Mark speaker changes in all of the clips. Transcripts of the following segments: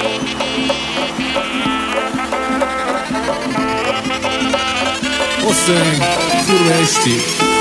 Speaker 1: حسین پور بهشتی.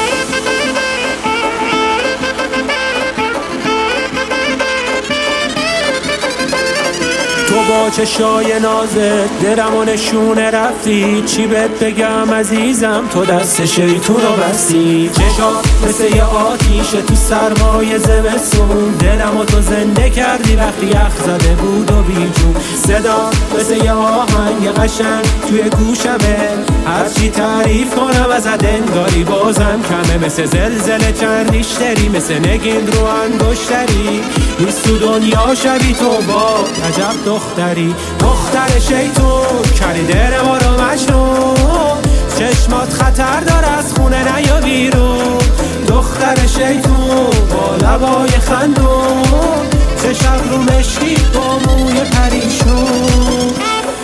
Speaker 1: تو با چشای نازت درم و نشونه رفتی، چی بهت بگم عزیزم تو دست شیطون رو بستی. چشات مثل یه آتیشه تو سرمای زمستون، دلم و تو زنده کردی وقتی یخ زده بود و بیجون. صدا مثل یه آهنگ قشنگ توی گوشمه، هرچی تعریف کنم ازت انگاری بازم کمه. مثل زلزله چند ریشتری، مثل نگین رو انگشتری، نیست تو دنیا شبی تو با عجب دختری. دختر شیطون کردی دل ما رو مجنون، چشمات خطر داره از خونه نیا بیرون. دختر شیطون با لبای خندون، چشم رو مشکی با موی پریشون.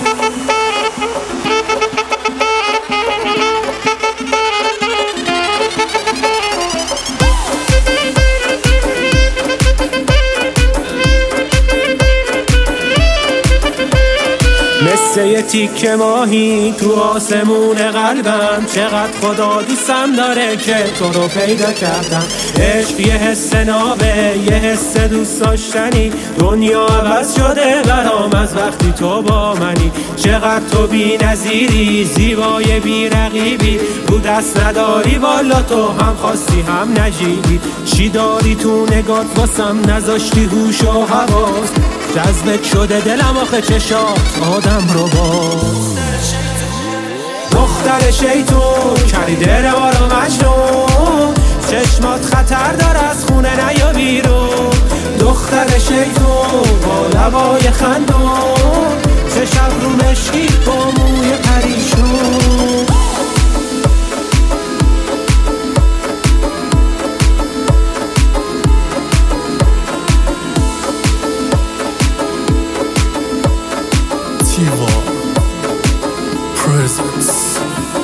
Speaker 1: مثل یه تیکه ماهی تو آسمون قلبم، چقدر خدا دوستم داره که تو رو پیدا کردم. عشق یه حس نابه، یه حس دوست داشتنی، دنیا عوض شده برام از وقتی تو با منی. چقدر تو بی نظیری، زیبای بی رقیبی، تو دست نداری والا تو هم خواستی هم نجیبی. چی داری تو نگات واسم نذاشتی هوش و حواس، جذبت شده دلم آخه چشات آدم رو باز. دختر شیطون کردی دل ما رو مجنون، چشمات خطر داره از خونه نیا بیرون. دختر شیطون با لبای خندون، چشم رو مشکی با موی پریشون.
Speaker 2: Presence.